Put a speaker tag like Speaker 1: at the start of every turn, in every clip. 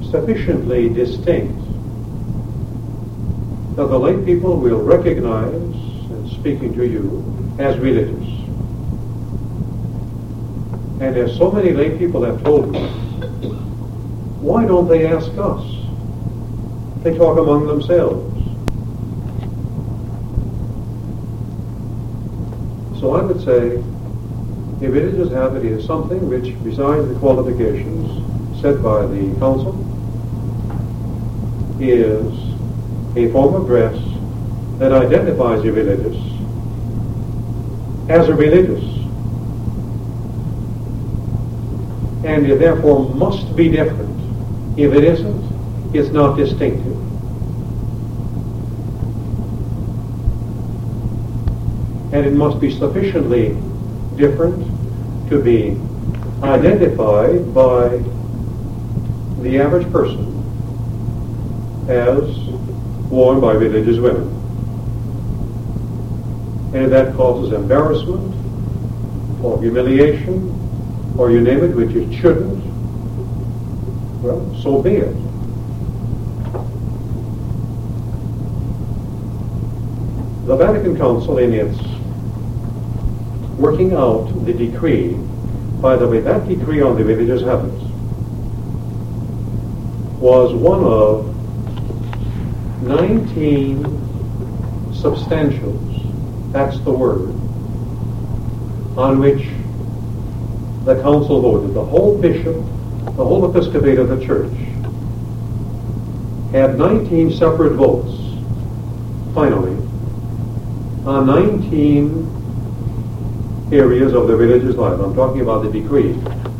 Speaker 1: sufficiently distinct that the lay people will recognize, and speaking to you, as religious. And as so many lay people have told me, why don't they ask us? They talk among themselves. So I would say a religious habit is something which, besides the qualifications set by the council, is a form of dress that identifies a religious as a religious, and it therefore must be different. If it isn't, it's not distinctive. And it must be sufficiently different to be identified by the average person as worn by religious women. And if that causes embarrassment or humiliation or you name it, which it shouldn't, well, so be it. The Vatican Council, in its working out the decree, by the way, that decree on the religious habits was one of 19 substantials, that's the word, on which the council voted. The whole bishop, the whole episcopate of the church had 19 separate votes, finally, on 19 areas of the religious life. I'm talking about the decree.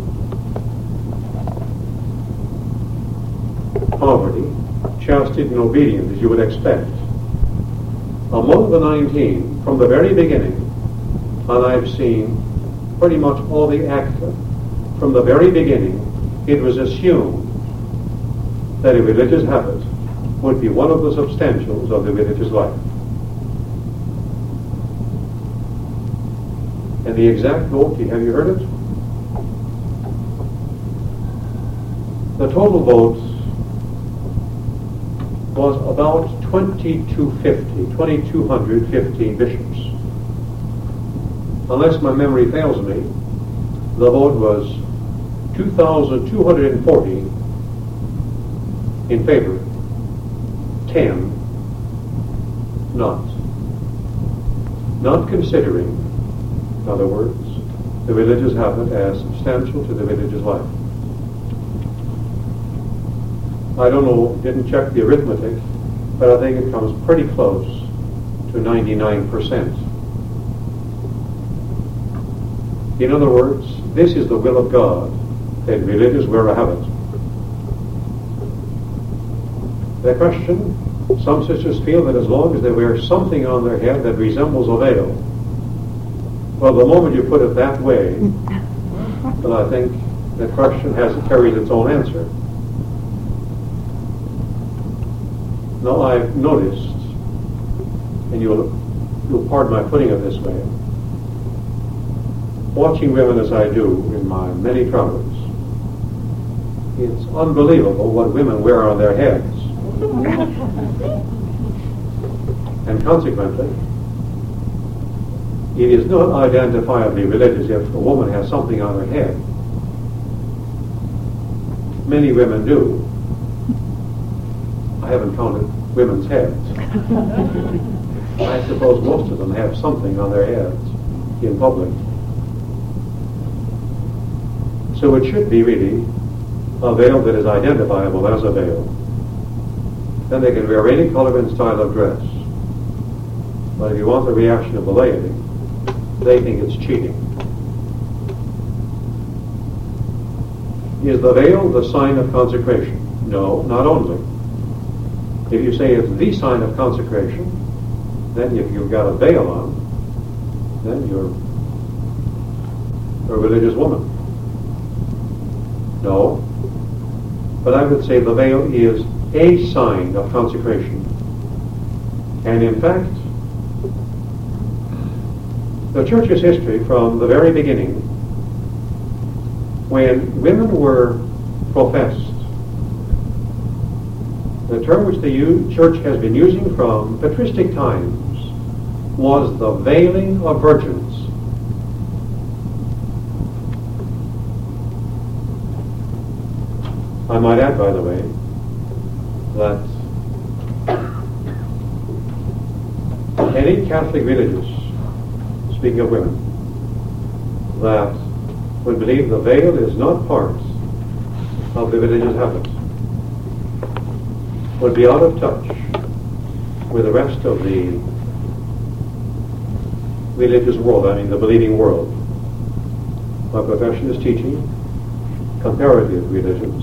Speaker 1: Poverty, chastity, and obedience, as you would expect. Among the 19, from the very beginning, and I've seen pretty much all the acta, from the very beginning, it was assumed that a religious habit would be one of the substantials of the religious life. And the exact vote, have you heard it? The total vote was about 2,250 bishops. Unless my memory fails me, the vote was 2,240 in favor, 10 not. Not considering, in other words, the religious habit as substantial to the religious life. I don't know, didn't check the arithmetic, but I think it comes pretty close to 99%. In other words, this is the will of God, that religious wear a habit. The question, some sisters feel that as long as they wear something on their head that resembles a veil, well, the moment you put it that way, well, I think the question carries its own answer. Now, I've noticed, and you'll pardon my putting it this way, watching women as I do in my many travels, it's unbelievable what women wear on their heads. And consequently, it is not identifiably religious if a woman has something on her head. Many women do. I haven't counted women's heads. I suppose most of them have something on their heads in public. So it should be really a veil that is identifiable as a veil. Then they can wear any color and style of dress. But if you want the reaction of the laity, they think it's cheating. Is the veil the sign of consecration? No, not only. If you say it's the sign of consecration, then if you've got a veil on, then you're a religious woman. No. But I would say the veil is a sign of consecration. And in fact, the Church's history from the very beginning, when women were professed The term which the church has been using from patristic times was the veiling of virgins. I might add, by the way, that any Catholic religious, speaking of women, that would believe the veil is not part of the religious habit would be out of touch with the rest of the religious world, I mean the believing world. My profession is teaching comparative religions.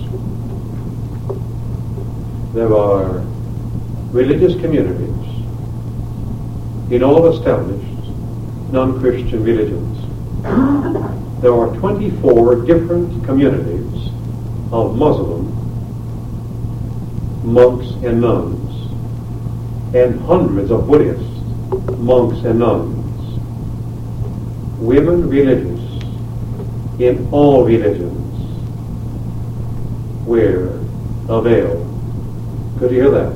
Speaker 1: There are religious communities in all established non-Christian religions. There are 24 different communities of Muslim monks and nuns, and hundreds of Buddhist monks and nuns, women religious in all religions wear a veil. Could you hear that?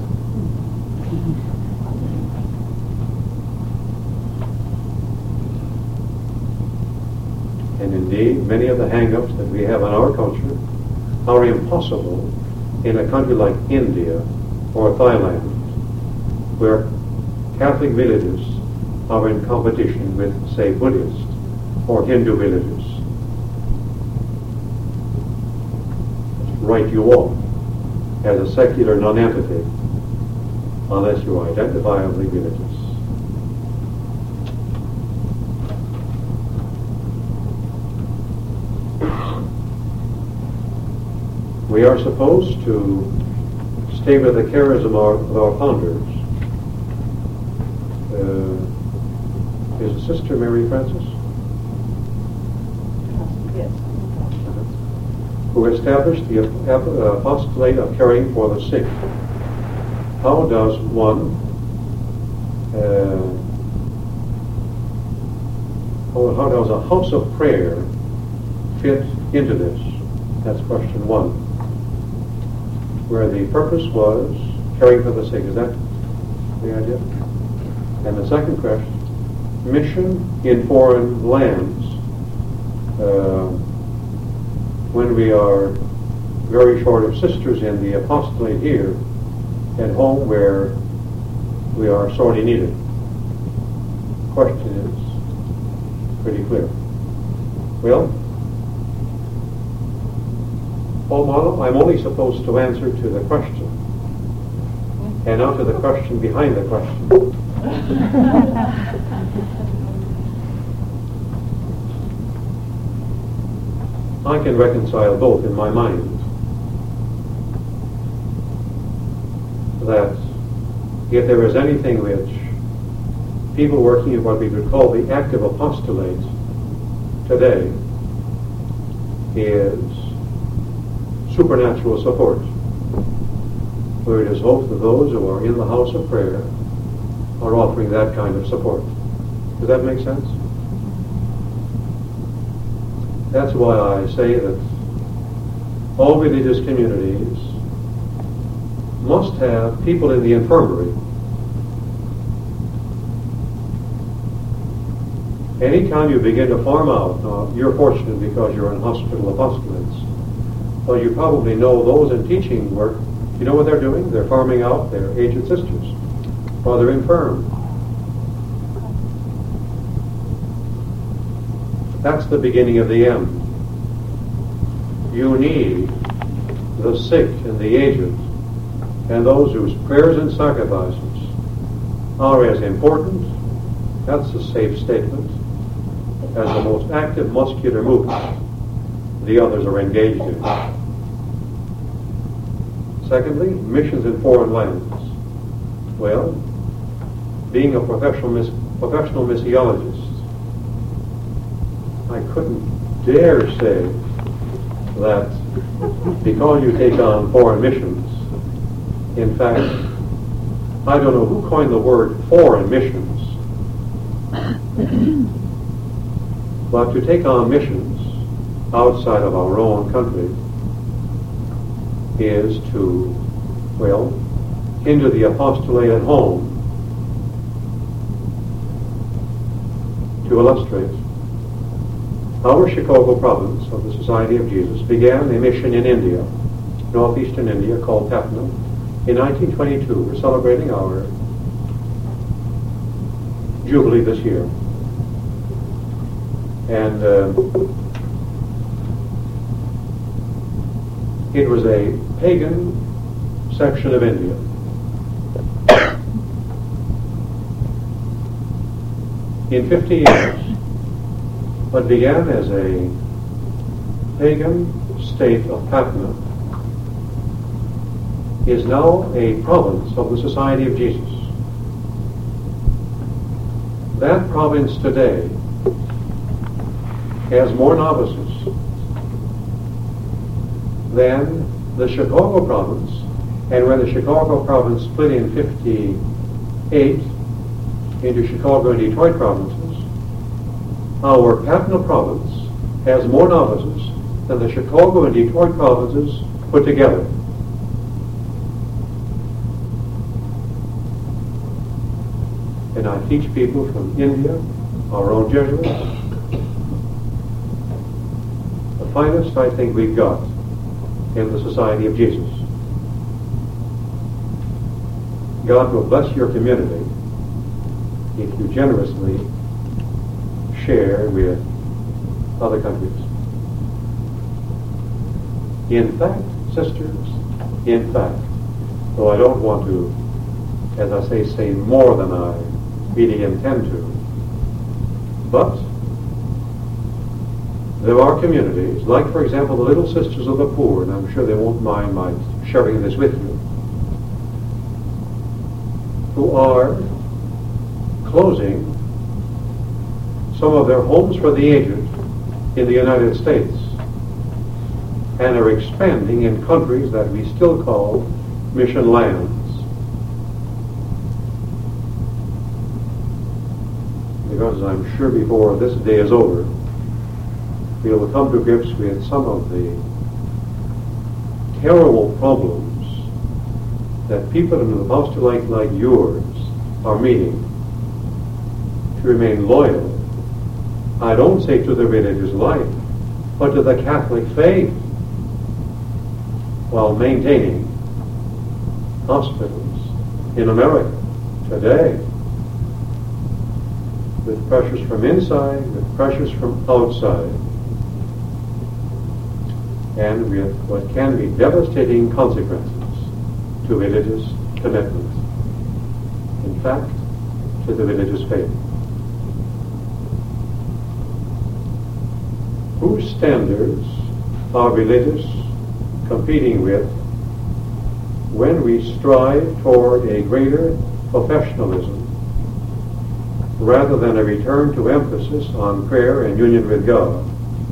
Speaker 1: And indeed, many of the hang-ups that we have in our culture are impossible in a country like India or Thailand, where Catholic villages are in competition with, say, Buddhist or Hindu villages. Write you off as a secular non-entity unless you are identifiably religious. We are supposed to stay with the charism of our founders. Is Sister Mary Frances?
Speaker 2: Yes.
Speaker 1: Who established the apostolate of caring for the sick. How does one how does a house of prayer fit into this? That's question one. Where the purpose was caring for the sick. Is that the idea? And the second question, mission in foreign lands. When we are very short of sisters in the apostolate here at home where we are sorely needed. Question is pretty clear. Well, I'm only supposed to answer to the question, and not to the question behind the question. I can reconcile both in my mind. That if there is anything which people working in what we would call the active apostolate today is supernatural support, where it is hoped that those who are in the house of prayer are offering that kind of support. Does that make sense? That's why I say that all religious communities must have people in the infirmary. Anytime you begin to farm out, you're fortunate because you're in hospital apostolates. Well, you probably know those in teaching work. You know what they're doing? They're farming out their aged sisters, or they're infirm. That's the beginning of the end. You need the sick and the aged and those whose prayers and sacrifices are as important, that's a safe statement, as the most active muscular movement the others are engaged in. Secondly, missions in foreign lands. Well, being a professional missiologist, I couldn't dare say that because you take on foreign missions, in fact, I don't know who coined the word foreign missions, but to take on missions outside of our own country is to, well, into the apostolate at home to illustrate. Our Chicago province of the Society of Jesus began a mission in India, northeastern India, called Patna, in 1922. We're celebrating our Jubilee this year. And it was a pagan section of India. In 50 years, what began as a pagan state of Patna is now a province of the Society of Jesus. That province today has more novices than the Chicago province, and when the Chicago province split in 58 into Chicago and Detroit provinces, our Patna province has more novices than the Chicago and Detroit provinces put together. And I teach people from India, our own Jesuits, the finest I think we've got in the Society of Jesus. God will bless your community if you generously share with other countries. In fact, sisters, in fact, though I don't want to, as I say more than I really intend to, but there are communities, like for example the Little Sisters of the Poor, and I'm sure they won't mind my sharing this with you, who are closing some of their homes for the aged in the United States and are expanding in countries that we still call mission lands. Because I'm sure before this day is over, we will come to grips with some of the terrible problems that people in an apostolate like yours are meeting to remain loyal, I don't say to the religious life, but to the Catholic faith, while maintaining hospitals in America today, with pressures from inside, with pressures from outside, and with what can be devastating consequences to religious commitment. In fact, to the religious faith. Whose standards are religious competing with when we strive toward a greater professionalism rather than a return to emphasis on prayer and union with God?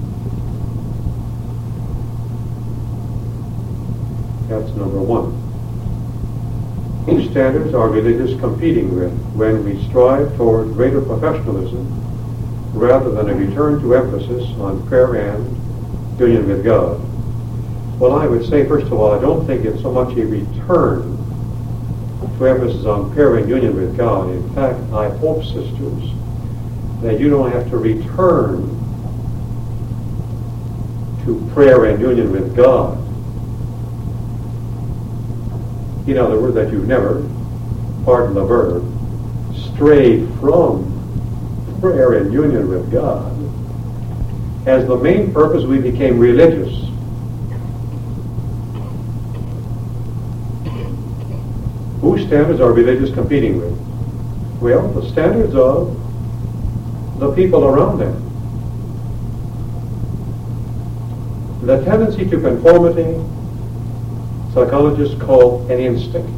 Speaker 1: That's number one. Whose standards are religious competing with when we strive toward greater professionalism rather than a return to emphasis on prayer and union with God? Well, I would say, first of all, I don't think it's so much a return to emphasis on prayer and union with God. In fact, I hope, sisters, that you don't have to return to prayer and union with God. In other words, that you've never, pardon the verb, strayed from prayer and union with God. As the main purpose, we became religious. Whose standards are religious competing with? Well, the standards of the people around them. The tendency to conformity, psychologists call an instinct.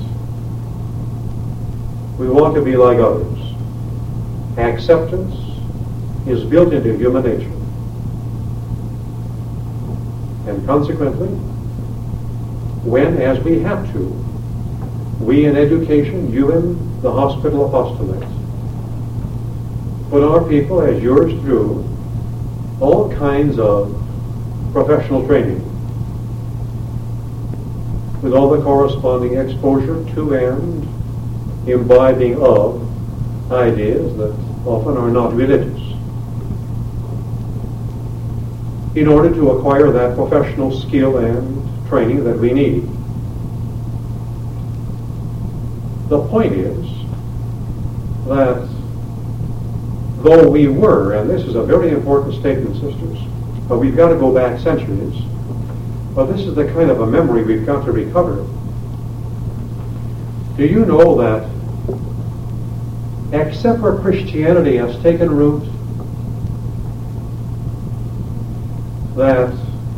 Speaker 1: We want to be like others. Acceptance is built into human nature. And consequently, when, as we have to, we in education, you in the hospital apostolate, put our people, as yours through, all kinds of professional training. with all the corresponding exposure to and imbibing of ideas that often are not religious, in order to acquire that professional skill and training that we need. The point is that though we were, and this is a very important statement, sisters, but we've got to go back centuries, but this is the kind of a memory we've got to recover. Do you know that except where Christianity has taken root, that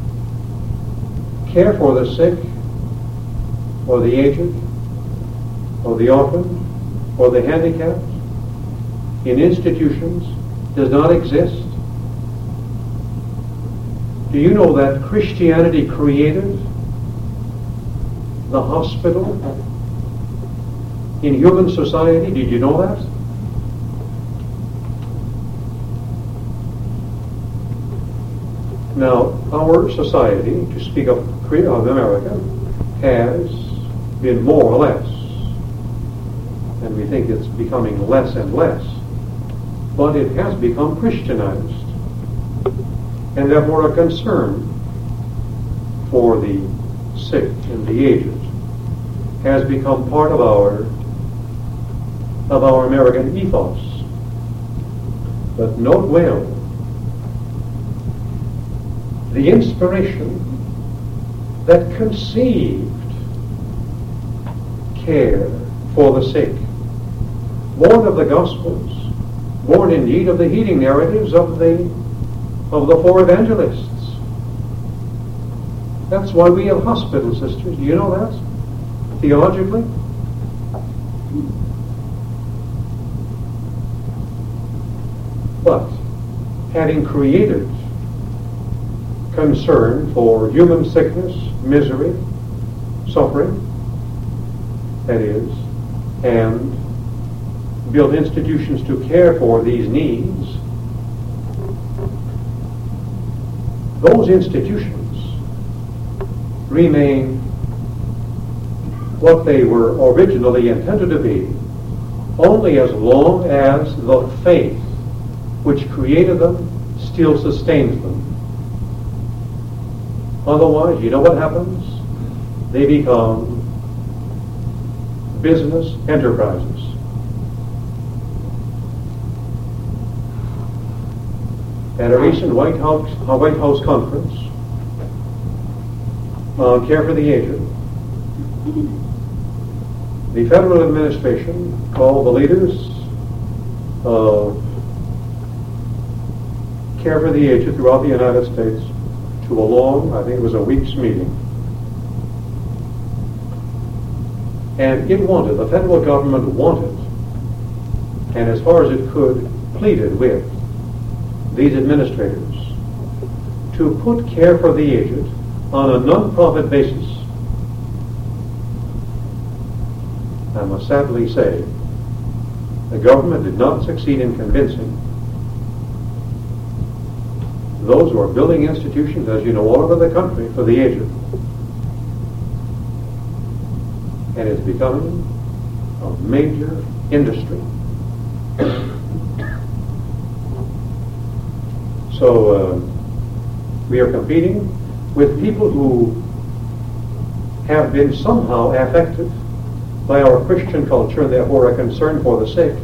Speaker 1: care for the sick, or the aged, or the orphaned, or the handicapped in institutions does not exist? Do you know that Christianity created the hospital in human society? Did you know that? Now, our society, to speak of America, has been more or less, and we think it's becoming less and less, but it has become Christianized, and therefore a concern for the sick and the aged has become part of our American ethos. But note well, the inspiration that conceived care for the sick, born of the Gospels, born indeed of the healing narratives of the four evangelists. That's why we have hospitals, sisters. Do you know that? Theologically? But having created concern for human sickness, misery, suffering, that is, and build institutions to care for these needs, those institutions remain what they were originally intended to be only as long as the faith which created them still sustains them. Otherwise, you know what happens? They become business enterprises. At a recent White House conference on care for the aged, the federal administration called the leaders of care for the aged throughout the United States to a long, I think it was a week's meeting. And the federal government wanted, and as far as it could, pleaded with these administrators to put care for the aged on a non-profit basis. I must sadly say, the government did not succeed in convincing those who are building institutions, as you know, all over the country for the aged. And it's becoming a major industry. So we are competing with people who have been somehow affected by our Christian culture and therefore a concern for the sick,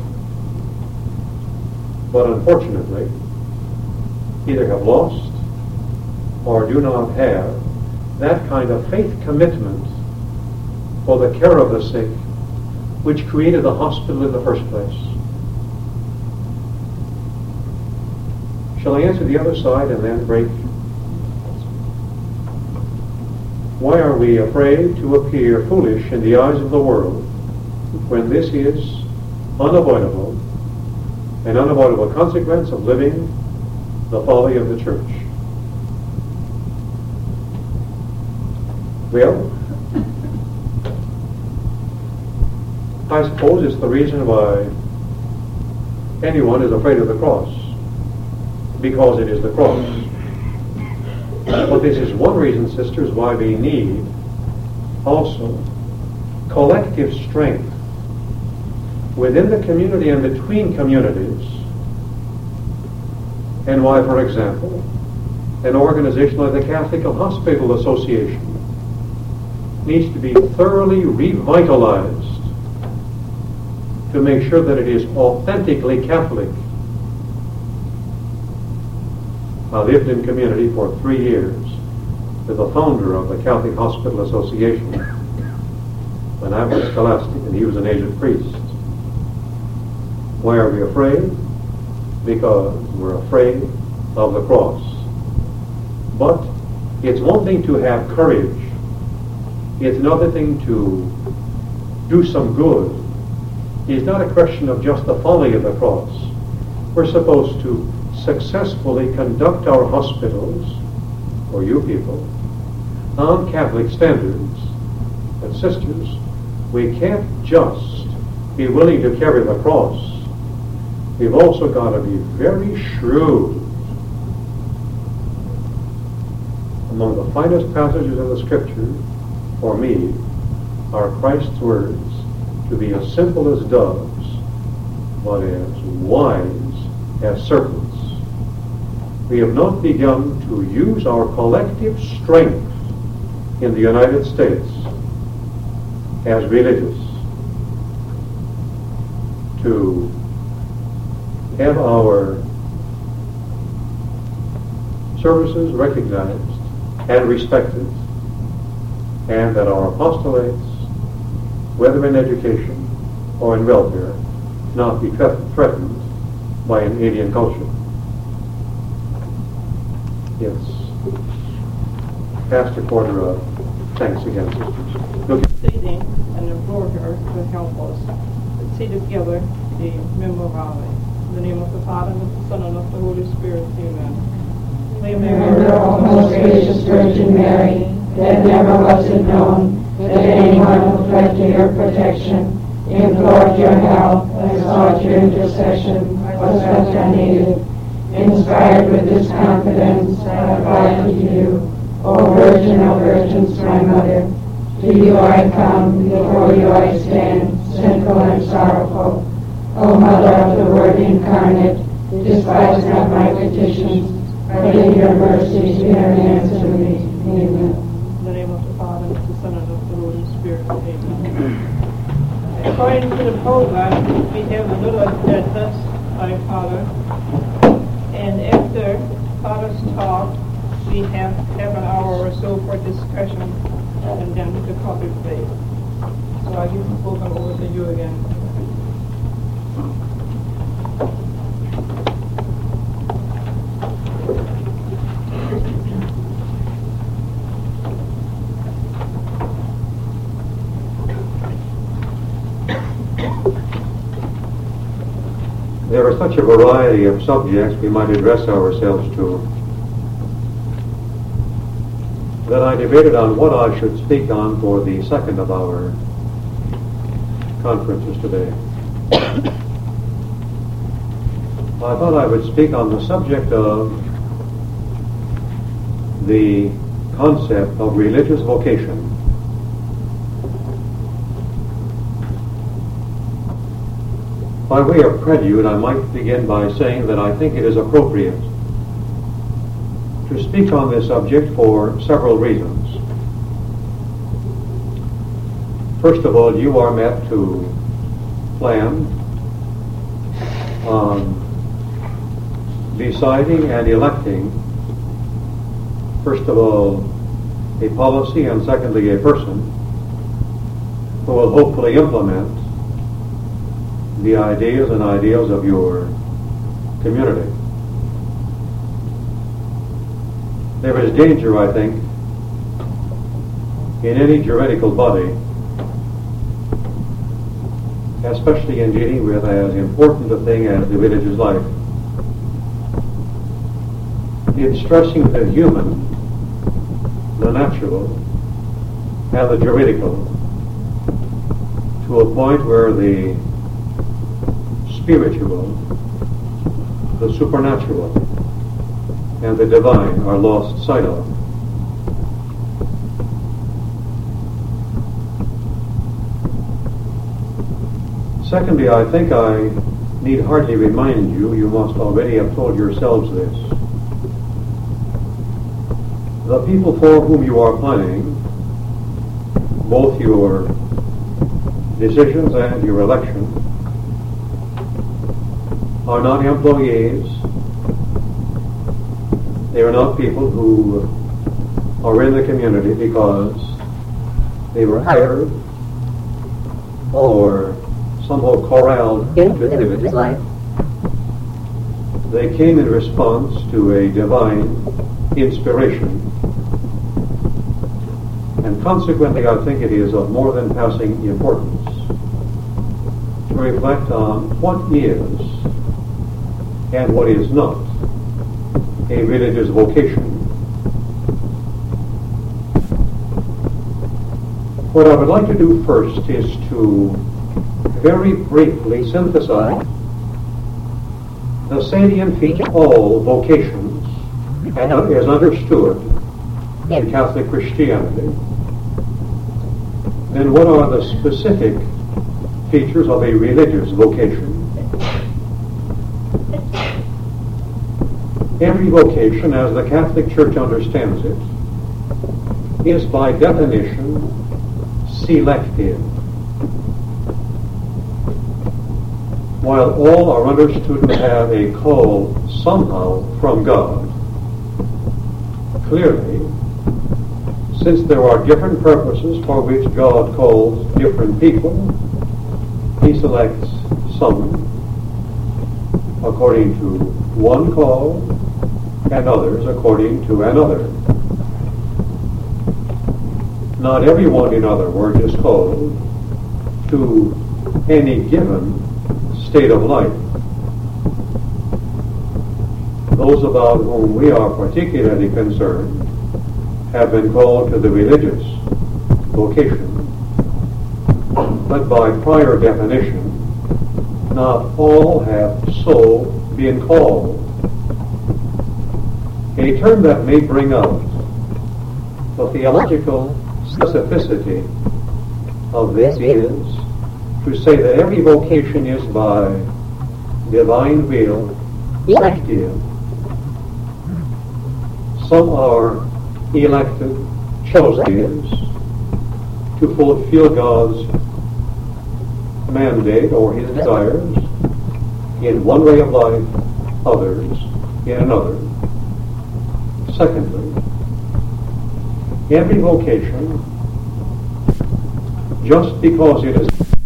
Speaker 1: but unfortunately either have lost or do not have that kind of faith commitment for the care of the sick which created the hospital in the first place. Shall I answer the other side and then break? Why are we afraid to appear foolish in the eyes of the world when this is unavoidable, an unavoidable consequence of living the folly of the church? Well, I suppose it's the reason why anyone is afraid of the cross, because it is the cross. But this is one reason, sisters, why we need also collective strength within the community and between communities, and why, for example, an organization like the Catholic Hospital Association needs to be thoroughly revitalized to make sure that it is authentically Catholic. I lived in community for 3 years with the founder of the Catholic Hospital Association when I was scholastic and he was an aged priest. Why are we afraid? Because we're afraid of the cross. But it's one thing to have courage. It's another thing to do some good. It's not a question of just the folly of the cross. We're supposed to successfully conduct our hospitals, or you people, on Catholic standards. But sisters, we can't just be willing to carry the cross. We've also got to be very shrewd. Among the finest passages of the Scripture, for me, are Christ's words, to be as simple as doves, but as wise as serpents. We have not begun to use our collective strength in the United States as religious to have our services recognized and respected, and that our apostolates, whether in education or in welfare, not be threatened by an alien culture. Yes. Pastor Cordero, thanks again, sisters. Look.
Speaker 2: Sitting and the brother to help us to see together the memorare. In the name of the Father, and of the Son, and of the Holy Spirit. Amen.
Speaker 3: Remember, O most gracious Virgin Mary, that never was it known that anyone who fled to your protection, implored your help, and sought your intercession, was left unaided. Inspired with this confidence, I apply to you, O Virgin of Virgins, my Mother. To you I come, before you I stand, sinful and sorrowful. O Mother of the Word incarnate, despise not my petitions, but in your mercy hear and answer me. Amen.
Speaker 2: In the name of the Father, and of the Son, and of the Holy Spirit. Amen. According to the program, we have a little address by Father, and after Father's talk, we have half an hour or so for discussion, and then the public debate. So I give the program over to you again.
Speaker 1: There are such a variety of subjects we might address ourselves to that I debated on what I should speak on for the second of our conferences today. I thought I would speak on the subject of the concept of religious vocation. By way of prelude, I might begin by saying that I think it is appropriate to speak on this subject for several reasons. First of all, you are met to plan on deciding and electing, first of all, a policy, and secondly, a person who will hopefully implement the ideas and ideals of your community. There is danger, I think, in any juridical body, especially in dealing with as important a thing as the religious life, in stressing the human, the natural, and the juridical to a point where the spiritual, the supernatural, and the divine are lost sight of. Secondly, I think I need hardly remind you, you must already have told yourselves this. The people for whom you are planning both your decisions and your election are not employees. They are not people who are in the community because they were hired or somehow corralled into this life. They came in response to a divine inspiration. And consequently, I think it is of more than passing importance to reflect on what is and what is not a religious vocation. What I would like to do first is to very briefly synthesize the salient feature of all vocations as understood in Catholic Christianity. Then what are the specific features of a religious vocation? Every vocation, as the Catholic Church understands it, is by definition selective. While all are understood to have a call somehow from God, clearly, since there are different purposes for which God calls different people, He selects some according to one call and others according to another. Not everyone, in other words, is called to any given state of life. Those about whom we are particularly concerned have been called to the religious vocation, but by prior definition, not all have so been called. A term that may bring out the theological specificity of this is to say that every vocation is by divine will elective. Some are elected, chosen to fulfill God's mandate or His desires in one way of life, others in another. Secondly, every vocation, just because it is